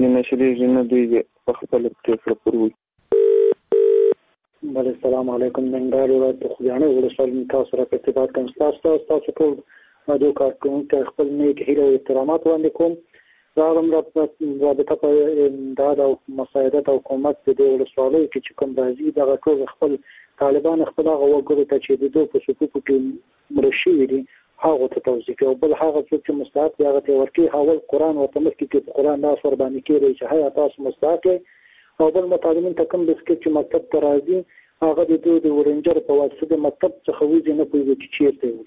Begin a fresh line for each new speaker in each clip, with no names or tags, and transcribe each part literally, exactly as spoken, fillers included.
نشریږي نه دوی په خپله پرېکړه پر وي.
بله السلام علیکم. ننګرهار ولایت د خوږیاڼۍ ولسوالۍ تاسو سره په ارتباط کوم. ستاسو ستاسو ټول رادیو کارکوونکي خپل نیک هیله او احترامات وړاندې کوم. راغلم رابطه په امداد او مساعدت او کومک د دې ولسوالۍ کې چې کوم راځي دغه ټول خپل طالبان خپل هغه وګړو ته چې د دوی په صفوفو کې مړه شوي دي هغه ته توضیح کوي او بل هغه څوک چې مستحق دی هغه ته ورکوي. اول قرآن ورته مخکې کې په قرآن لاس ور باندې کېږي چې هیا تاسو مستحق یې او بل متعلمین ته کوم بسکټ چې مکتب ته راځي هغه د دوی د ورنجر په واسطه د مکتب څخه وځي نه پوهېږي چې چېرته وړي.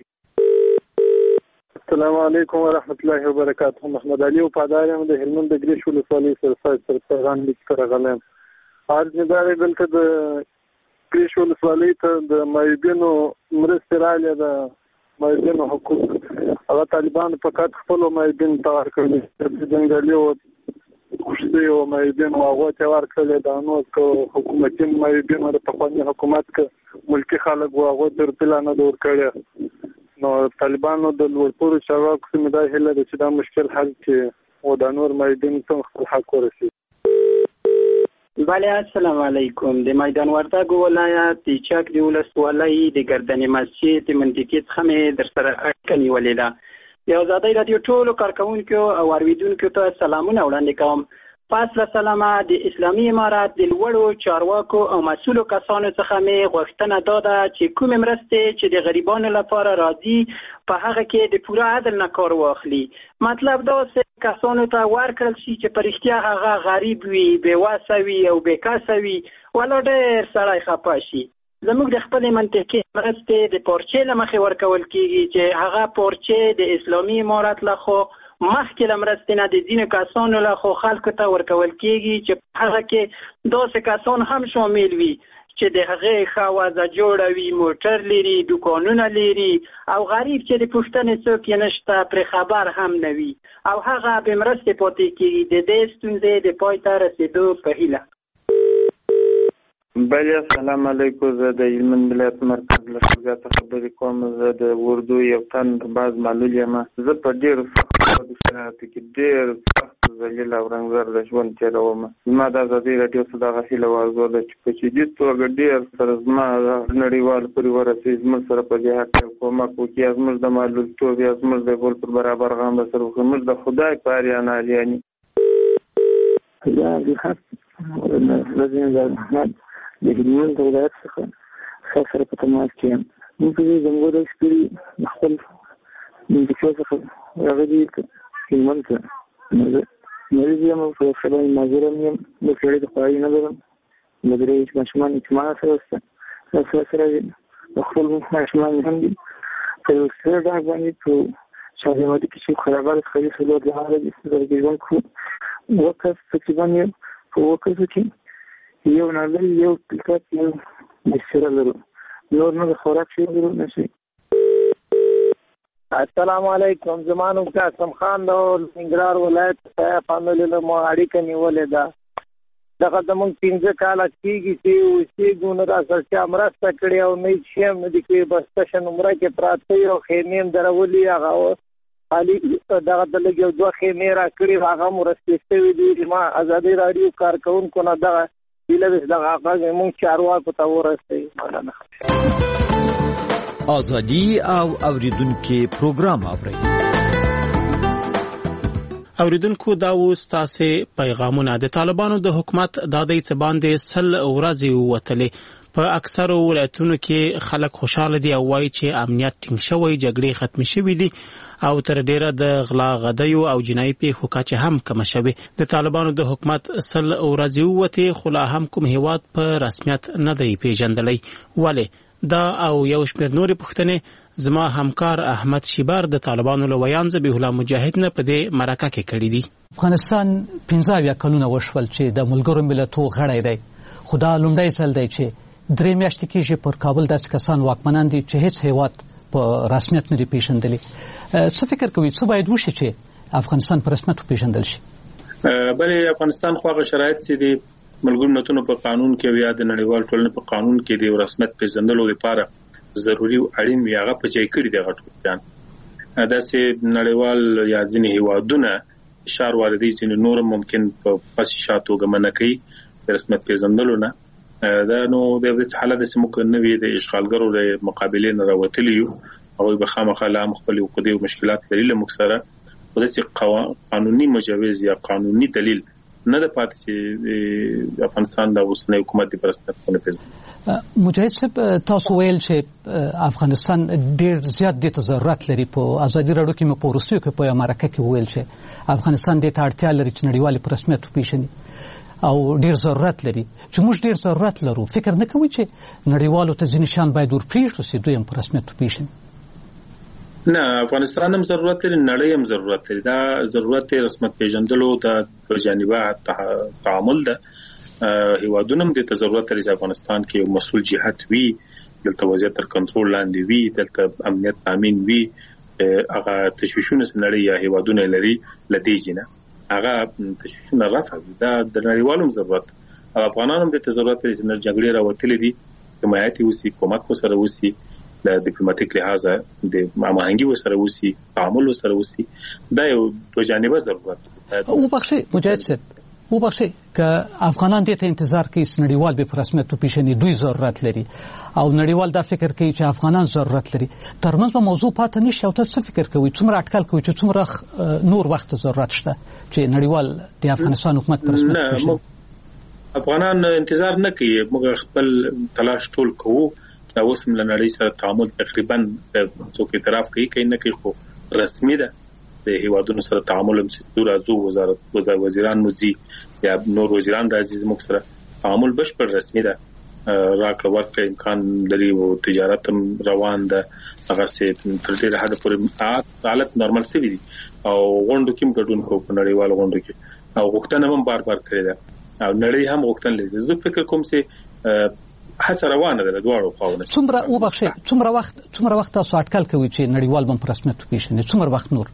السلام علیکم ورحمت الله وبرکاته. محمد علي وفادار یم د هلمند د ګریش ولسوالۍ سرسای سر پیغام لیک ته راغلی یم. عرض مې دا دی دلته د ګریش ولسوالۍ ته د معیوبینو مرستې راغلې ده. معیوبینو حقوق هغه طالبانو فقط خپلو معیوبینو ته ورکړي جنګلي و خوشتي او معیوبینو هغو ته ورکړلې ده. نو که حکومتي معیوبینو د پخواني حکومت که ملکي خلک و هغو ته روپیله نه ده ورکړې. نو طالبانو د لوړپوړو چارواکو څخه مې دا هیله ده چې دا مشکل حل کړي او دا نور معیوبین ته خپل حق ورسوي.
بله السلام علیکم. د میدان وردګ ولایت د چک د ولسوالۍ د ګردنې مسجد د منطقې څخه مې در سره اړیکه نیولې ده. د ازادۍ راډیو ټولو کارکوونکو او اورېدونکو ته سلامونه وړاندې کوم. پس له سلامه د اسلامي امارت د لوړو چارواکو او مسؤلو کسانو څخه مې غوښتنه دا ده چې کومې مرستې چې د غریبانو لپاره راځي په هغه کې د پوره عدل نه کار واخلي. مطلب داسې کسانو ته ورکړل شي چې په رښتیا هغه غریب وي، بې وسه وي او بې کسه وي، ولا ډېر سړی خفه شي. زموږ د خپلې منطقې مرستې د پارچې له مخې ورکول کېږي چې هغه پارچې د اسلامي امارت لخوا مخکې له مرستې نه د ځینو کسانو لخوا خلکو ته ورکول کېږي چې هغه کې داسې کسان هم شامل وي چې د هغې ښه وضع جوړه وي، موټر لري، دوکانونه لري او غریب چې د پوښتنې څوک یې نشته پرې خبر هم نه وي او هغه بې مرستې پاتې کېږي. د دې ستونزې د پای ته رسېدو په هیله.
بله السلام علیکم. زه د هلمند ولایت مرکز له شوګیا څخه خبرې کوم. زه د اردو یو تن باز معلول یم. زه په ډېرو سختو شرایطو کې ډېر سخت ذلیل او رنګزر د ژوند تېروم. زما د ازادۍ راډیو څخه دغه هیله او ارزو ده چې په جدي توګه ډېر سره زما نړیوال پورې ورسوي، زموږ سره په دې هکله کومک وکړي، زموږ د معلولتوب یا زموږ د ګل پر برابر غم سره وکړي. زموږ د خدای په اریان الیاني
د هلمند ولایت څخه ښه سره په تماس کې یم. موږ په دې ځانګړی سپري خپل منطقې څخه راغلي هلمند ته. مریض یم او په سبا معذور هم یم. د سړي د خواري نه لرم. د درې ماشومان اجتماع سره شته. سره سره د خپل ماشومان هم دي. په یو سره ډاګ باندې په شاهزادګۍ کې چې خرابات خري سلوک لپاره د سترګې ژوند کو وکړ تقریبا یو په وکړ کې یو نړۍ یو پلکات یو بسره لرو نور نه خوراک شي لرو نشي.
السلام علیکم. زمانو قاسم خان د ننګرهار ولایت څخه فامیل له مو اړیکه نیولې ده. دغه زمونږ پنځه کاله کېږي چې اوسېږو نه راسره چا مرسته کړې او نه هېڅ شی هم نه دي کړي. بس تشه نمره کې پراته وي او خیمې هم درولي. هغه خالي دغه د لږ یو دوه خیمې را کړي هغه مرستې شوي دي. ما ازادۍ راډیو کارکوونکو نه دغه هیله ده چې دغه غږ زموږ چارواکو ته ورسوي. مننه.
ازادي او اوریدونکو پروګرام اورئ. اوریدونکو دا اوس تاسو پیغامونه د طالبانو د حکومت د دادی څخه باندې سل ورځې وتلې. په اکثرو ولایتونو کې خلک خوشاله دي او وایي چې امنیت ټینګ شوی، جګړې ختم شوې دي او تر ډیره د غلا غدیو او جنایي پیښو کچه هم کم شوه. د طالبانو د حکومت سل ورځې وته خلا هم کوم هیواد په رسمیت نه دی پیژندلی. ولی دا او یو شمېر نورې پوښتنې زما همکار احمد شیبر د طالبانو له ویان ذبیح الله مجاهد نه په دې مرکه کې کړی دي.
افغانستان پنځه اویا کلونه وشول چې د ملګرو ملتونو غړی دی. خدا لومړی ځل دی چې درې میاشتې کېږي پر کابل داسې کسان واکمنان دي چې هیڅ هیواد په رسمیت نه دی پیژندلی. څه فکر کوي څه باید وشي چې افغانستان په رسمیت پیژندل شي؟
بلې افغانستان خو هغه شرایط چې دی ملګرو ملتونو په قانون کې یا د نړیوال ټولنې په قانون کې د رسمیت پیژندلو لپاره ضروري او اړین وي هغه په ځای کړی دی. غټ ځان داسې نړیوال یا ځینې هیوادونه اشار واردی چې نور ممکن په پس شاتو غمنه کوي رسمیت پیژندلو نه دا نو د دې حالت سمو کنه وی د اشغالګرو د مقابله نه راوتلی او به خامخا لا مخبل او قضیه مشکلات لري له مکسره ولې قانوني مجوز یا قانوني دلیل نه د پاتې چې افغانستان د اوسنۍ حکومت د پرستنه پیژني
مجاهد صاحب تاسو ویل چې افغانستان ډیر زیات د ضرورت لري په ازادي راډیو کې مې په روسیو کې په امریکا کې ویل چې افغانستان د اړتیا لري چې نړیوال په رسمیت وپیژني او ډیر ضرورت لري چې موږ ډیر ضرورت لرو فکر نه کوي چې نړیوالو ته ځینې شان باید ورپریږدو چې دوی هم په رسمیت وپیژني
نه افغانستان هم ضرورت لري نړۍ هم ضرورت لري دا ضرورت رسمیت پیژندلو د جانبه تعامل ده هیوادونه هم د ضرورت لري افغانستان کې مسؤل جهات وي دلته وضعیت تر کنټرول لاندې وي دلته امنیت تامین وي هغه تشویشونه نړۍ یا هیوادونه لري لدیجنه هغه تشویشونه رافع دا د نړیوالو ضرورت افغانانو هم د ضرورت لري چې جګړې راوتلې دي حمایت وسی کومک سره وسی د ډیپلوماټیک لحاظه د هماهنګي وسره وسی تعامل وسره وسی دا یو د جانبه ضرورت
او بخشي مجاهد صاحب او بخشي ک افغانان دې ته انتظار کوي چې نړیوال به په رسمیت وپیژني دوی ضرورت لري او نړیوال دا فکر کوي چې افغانان ضرورت لري ترمنځ په موضوع پاتې نشي او تاسو فکر کوي څومره اټکل کوي چې څومره نور وخت ضرورت شته چې نړیوال د افغانستان حکومت په رسمیت وپیژني
افغانان انتظار نه کوي موږ خپل تلاش ټول کوو دا اوس هم لنړۍ سره تعامل تقریبا څوک اعتراف کوي کین نه کوي خو رسمي ده د هیوادونو سره تعامل هم چې راځو وزارت وزیران موزي یا نور وزیران راځي زموږ سره تعامل بشپړ رسمي ده راکړه ورکړه امکان لري او تجارت هم روان ده هغه څه تر ډیره حد پورې حالت نورمال شوی دي او غونډو کې ګډون کوو په نړیوال غونډو کې او غوښتنه هم بار بار کړې ده او نړۍ هم غوښتنه لري زه فکر کوم چې هڅه روانه ده دواړو خواونه
څومره وبخښه څومره وخت څومره وخت تاسو اټکل کوي چې نړیوال بم په رسمیت وپیژني څومره وخت نور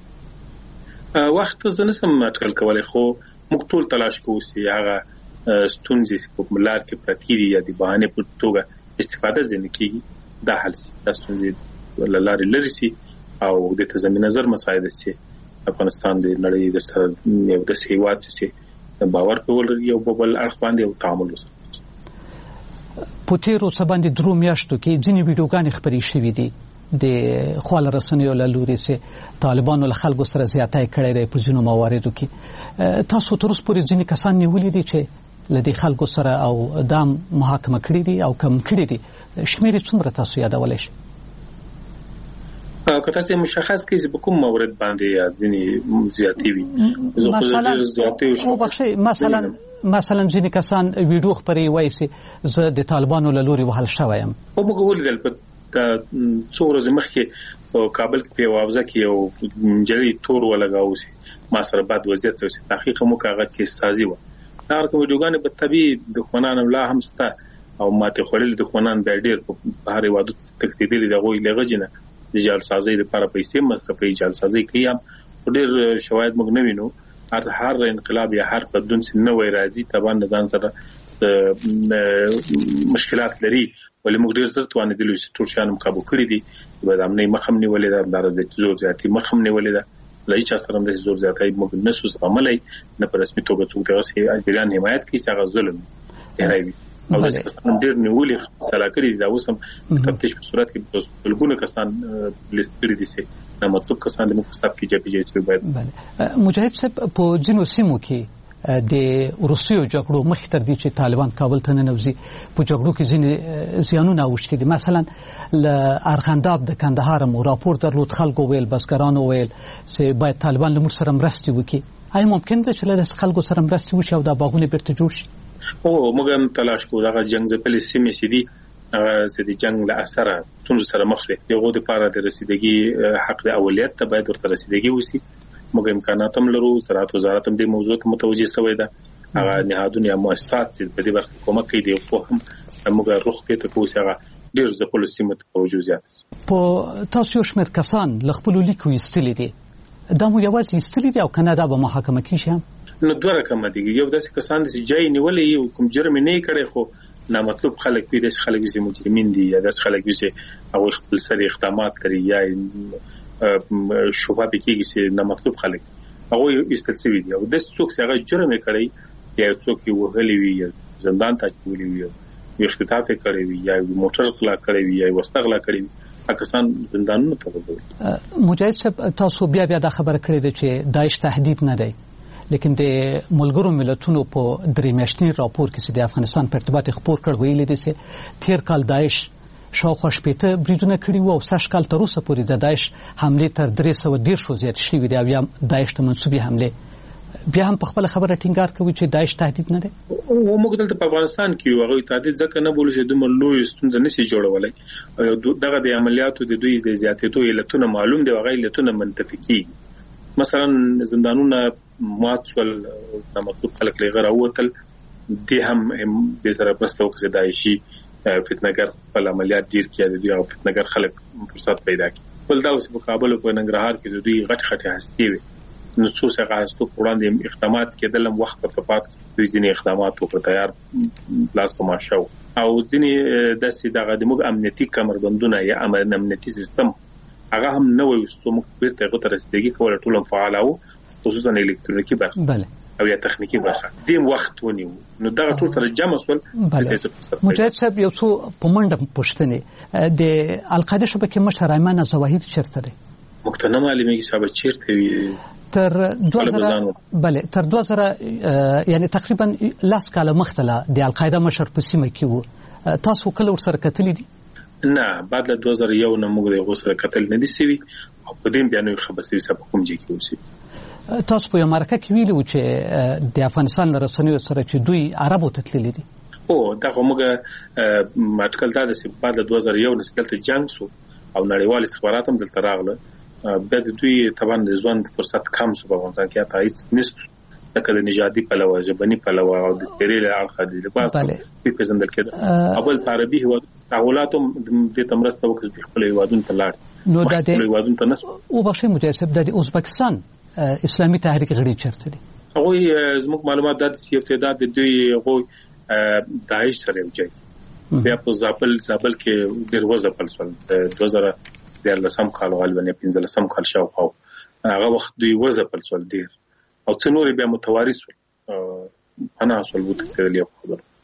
وخت زه نسم اټکل کولای خو موږ ټول تلاش کوو چې هغه ستونزې په ملار کې پرتی دي یا د بهانه په توګه استفاده ځنه کیږي دا حل سي دا ستونزې وللاري لري سي او د تضمین نظر مسایل سي افغانستان د نړۍ د سره یو د سیوات سي باور کول یو بل اړخ باندې او تعامل وسره
په تیرو سباندې درو میاشتو کې ځینې ویډیوګانې خپرې شوې دي د خواله رسنیو له لوري چې طالبانو له خلکو سره زیاتی کړی دی په ځینو مواردو کې تاسو تر اوسه پورې ځینې کسان نیولي دي چې له دې خلکو سره او دام محاکمه کړي دي او کم کړي دي شمېر یې څومره تاسو یادولی شئ
که تاسو مشخص کړئ چې په کوم مورد باندې ځینې زیاتې وي
مثلا او بخښئ مثلا مثلا ځینې کسان ویډیو خپرې وایي چې زه د طالبانو له لوري وهل شوی یم
خو موږ ولیدل په څو ورځې مخکې په کابل کې په اوازه کې یو نجلۍ تور ولګاوه چې ما سره بد وضعیت چې تحقیق مو کاغذ کې سازي و دا کوم ویډیوګانې په طبي دښمنان لا هم ستا او ماته خړل دښمنان به ډېر په هر وادو تکتیدل د غوي لغجنه د جال سازي لپاره پیسې مصرفي جال سازي کوي ډېر شواهد موږ نه وینو هر هر انقلاب یا هر بدلون چې نه وای راځي طبعا ځان سره مشکلات لري ولې موږ ډېر زړه توانې دي چې ټول شانم قابو کړی دي به د امنۍ مخم نیولې ده د راځي زور زیاتی مخم نیولې ده لای چې سره د زور زیاتی موږ نه سوس عملي نه په رسمي توګه څوک دغه اجران حمایت کوي چې هغه ظلم دی او د ډېر نیولې سلاکري دا اوس هم تفتیش په صورت کې بلګونه کسان لیستري دي چې نو مطلب کسان د مختصر کې جبي جې
باید مجاهد صاحب په جنو سیمو کې د روسیو جګړو مخ تر دې چې طالبان کابل ته ننوځي په جګړو کې ځینې زیانونه اوښتي دي مثلا ل ارغنداب د کندهار مو راپور درلود خلکو ویل بسګرانو ویل چې باید طالبان له موږ سره مرسته وکړي آیا ممکن ده چې له خلکو سره مرسته وشي او دا باغونه بیرته جوړ شي
او موږ هم تلاش کوو دا جنگ ځپلې سیمې سي دي چې د جنگ له اثر څنګه سره مخ شي یو د پاره د رسیدګي حق د اولیت ته باید ورته رسیدګي وسی موږ امکانات هم لرو زراعت وزارت هم د موضوع ته متوجه شوی ده هغه نهادونه یا مؤسسات چې په دې برخه کومک کوي دی خو هم موږ روخ کې ته کوو هغه ډیر ځپلو سیمه ته توجه زیات
په تاسو یو شمېر کسان له خپل لیکو ایستلي دي دا مو یوازې ایستلي دي او کنه دا به محاکمه کیږي
نو دوه رقم دي یو داسې کسان چې جای نیولې کوم جرم نه کړي خو نامطلوب خلک دي د خلک چې مجرمین دي یا د خلک چې او خپل سری اقدامات کوي یا شوبه به کېږي چې نامطلوب خلک هغه استلسوي دي او د څوک څنګه جرم کړی یا څوک یو وهلی وي زندان ته چولې وي یو اختطاف کړی وي یا موټر غلا کړی وي یا وسطغلا کړی وي پاکستان زندانونو ته وګوري.
مجاهد صاحب تاسو بیا بیا د خبره کړې ده چې داعش تهدید نه دی، لیکن د ملګرو ملتونو په درې میاشتني راپور کې چې د افغانستان په ارتباط خبر کړ ویلي دي چې تیر کال داعش شاوخوا شپېته بریدونه کړي وو او سږ کال تر اوسه پورې د داعش حملې تر درې سوه دېرشو زیات شوي دي او یا داعش ته منسوبې حملې بیا هم په خپل خبره ټینګار کوي چې داعش تهدید نه دی.
او موږ دلته په افغانستان کې یو هغه تهدید ځکه نه بولو چې دومره لوی ستونزه نشي جوړولای. دغه د عملیاتو د دوی د زیاتېدو علتونه معلوم دي او هغه علتونه منتفي کیږي. مثلا زندانونه مات شول، نامطلوب خلک لږه راووتل، دې هم به سره بسته وکړي داعشي فتنهګر خپل عملیات ډیر کړي، د دوی فتنهګر خلک فرصت پیدا کړي. بل دا اوس په کابل او په ننګرهار کې د دوی غټ غټ هستې وي نو څو څنګه هستو وړاندې اقدامات کېدل، هم وخت په پات دوی ځینې اقدامات وکړ تیار لاس په ماشو او ځینې داسې دغه د موږ امنیتي کمربندونه یا امنیتي سیستم هغه هم نه وي چې موږ بیرته غوته رسیدګي کوله ټول فعال او خصوصا الکترونیکی برخه
بله
او یا تخنیکی برخه دیم وخت ونیو نو دغه ټول سره جمع شول.
مجاهد صاحب یو څو په منډه پوښتنې د القاعده شبکې مشر ایمن زواهری چیرته دی؟
مقتنع معلومیږي چې چیرته وي
تر دوه زره بله تر دوه زره یعنی تقریبا لاس کاله مخته د القاعده مشر په سیمه کې وو، تاسو کله ورسره کتلی دي؟
نه، بعد له دوه زره یو نه موږ د غوسره کتل نه دي سوي او په دې بیانوي خبر سوي چې په کوم ځای کې اوسي.
تاسو په امریکا کې ویلو چې د افغانستان رسنیو سره چې دوی عربو ته تللي دي.
او دا موږ ماټکل دا چې بعد له دوه زره یو نه دلته جنگ شو او نړیوال استخبارات هم دلته راغله، بعد دوی طبعا د ژوند فرصت کم شو په افغانستان کې، تا هیڅ نشته لکه د نژادي پلوه ژبني پلوه او د تیرې اړخ دي لباس په پیژندل کېده. اول عربي هیواد تحولاتم د تمرسته وکړي خپل هیوادونو ته لاړ
نو د
دې هیوادونو ته نس
او بخښي مجاهد د ازبکستان اسلامي تحریک غړي چرته دي؟
هغه زموږ معلومات د یو تعداد د دوی هغه داعش سره وجای بیا په زابل زابل کې ډیر وځپل شول د دوه زره دیارلسم کال غالبا پنځلسم کال شاوخوا هغه وخت دوی وځپل شول ډیر او څو نور بیا متوارث انا اصل وته کړل یو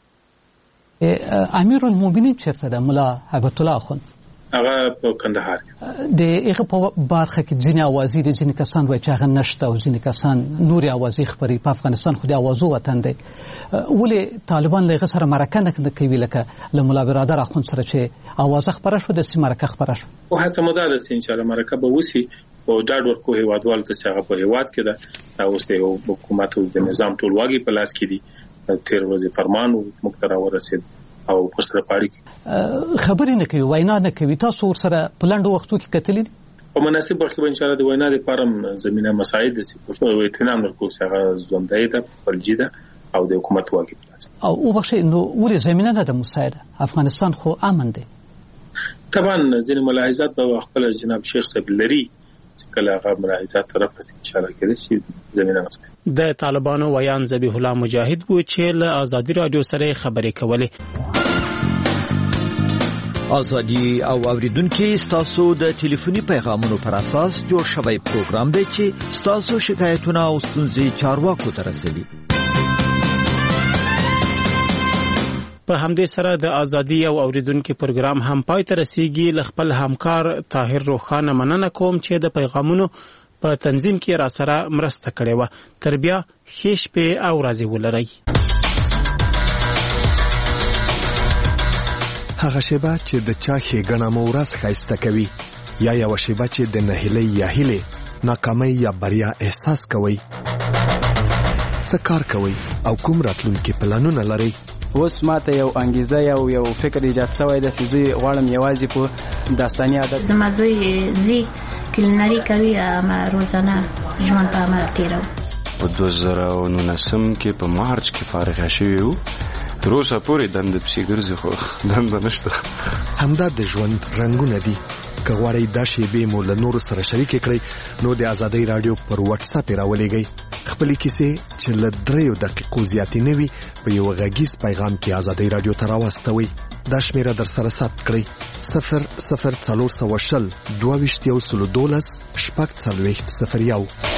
خبر.
امیر المؤمنین چیرته ده؟ مولا هیبت الله خان
هغه په کندهار
د هغه په برخه کې ځینې اوازې دي، ځینې کسان وایي چې هغه نشته او ځینې کسان نورې اوازې خبري په افغانستان خو د اوازو وطن دی. ولې طالبان له هغه سره مرکه نه کوي لکه له مولا برادر اخوند سره چې اوازه خبره شو د سیمه مرکه خبره شو؟
او هڅه مو ده چې ان شاء الله مرکه به وسی او ډاډ ورکو هیوادوال ته چې هغه په هیواد کې ده او اوس د حکومت او د نظام ټول واګي په لاس کې دي، تیر ورځې فرمان او مقترا ورسید او پر سره پاړي
خبرې نه کوي، وینا نه کوي. تاسو ورسره په لنډو وختو کې کتلې دي؟
په مناسب وخت به ان شاء الله د وینا لپاره زمينه مساعد دي چې په اطمینان ورکو چې هغه ژوندۍ ده فرجي ده او د حکومت واګي پلاس
او او بخښي نو ولې زمينه نه ده مساعده؟ افغانستان خو امن دی.
طبعا ځینې ملاحظات به خپل جناب شیخ صاحب لري چې کله هغه ملاحظات طرف ان شاء الله کېږي چې زمينه مساعد
د طالبانو ویان ذبیح الله مجاهد و چې له آزادي رادیو سره خبرې کولې.
آزادی او اوریدونکو ستاسو د ټلیفوني پیغامونو پر اساس جوړ شوی پروګرام دی چې ستاسو شکایتونه او ستونزې چارواکو ته رسوي.
په همدې سره د آزادي او اوریدونکو پروګرام هم پای ته رسیدي. ل خپل همکار طاهر روخانه مننه کوم چې د پیغامونو په تنظیم کې را سره مرسته کړې و. تر بیا ښه شپه او ورځې ولرئ.
هغه شیبه چې د چا ښېګڼه مو ورځ ښایسته کوي یا یوه شیبه چې د نهیلۍ یا هیلې ناکامۍ یا بریا احساس کوئ، څه کار کوئ او کوم راتلونکي پلانونه لرئ؟
اوس ماته یو انګیزه یو یو فکر ایجاد شوی دی چې زه غواړم یوازې په داستاني عادت
زما زوی زی کلینري کوي اما روزانه ژوند په عمل تېروي.
په دوه زره او نولسم کې په مارچ کې فارغ شوی وو، تر اوسه پورې دنده پسې ګرځي خو دنده نشته.
همدا د ژوند رنګونه دي. که غواړئ دا شیبې مو له نورو سره شریکې کړئ نو د آزادۍ راډیو پر واتس اپ راولېږئ. خپلې کیسې چې له دریو دقیقو زیاتې نه وي په یو غږیز پیغام کې آزادۍ راډیو ته راواستوئ. دا شمیره در سره ثبت کړئ: صفر صفر څلور سوه شل دوه ویشت یو سلو دولس شپږ څلوېښت صفر یو.